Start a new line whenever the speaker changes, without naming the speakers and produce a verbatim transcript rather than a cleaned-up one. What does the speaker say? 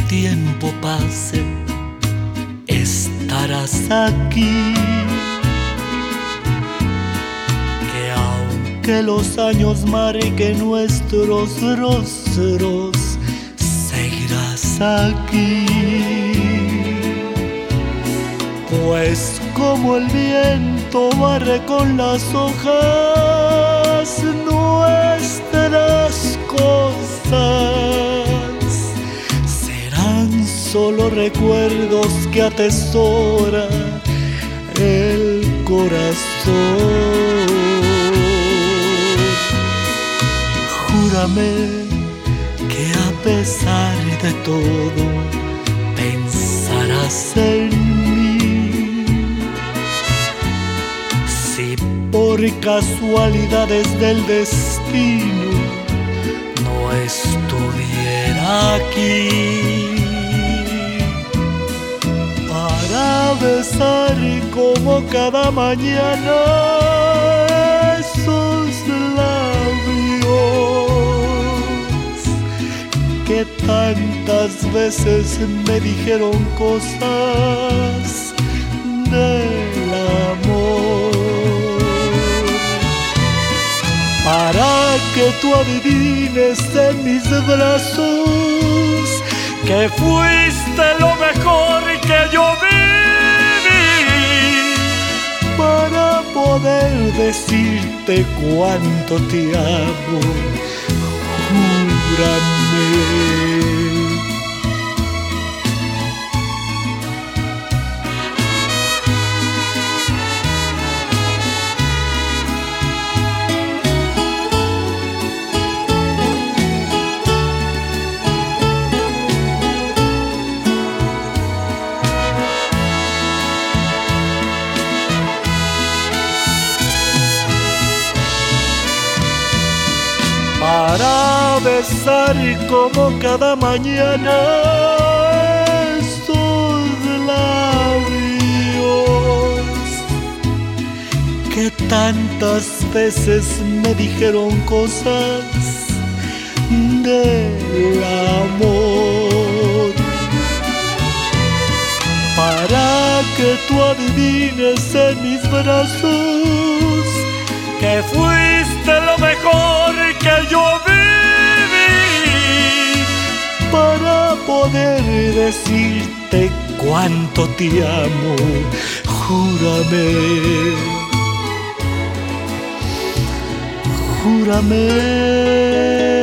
tiempo pase, estarás aquí. Que aunque los años marquen nuestros rostros, seguirás aquí. Pues como el viento barre con las hojas nuestras cosas, serán solo recuerdos que atesora el corazón. Júrame que a pesar de todo pensarás en mí. Si por casualidades del destino no estuviera aquí para besar como cada mañana esos labios que tantas veces me dijeron cosas del amor. Para que tú adivines en mis brazos que fuiste lo mejor que yo viví, para poder decirte cuánto te amo, júrame. Para besar como cada mañana esos labios que tantas veces me dijeron cosas del amor. Para que tú adivines en mis brazos que fuiste lo mejor que yo viví, para poder decirte cuánto te amo, júrame, júrame.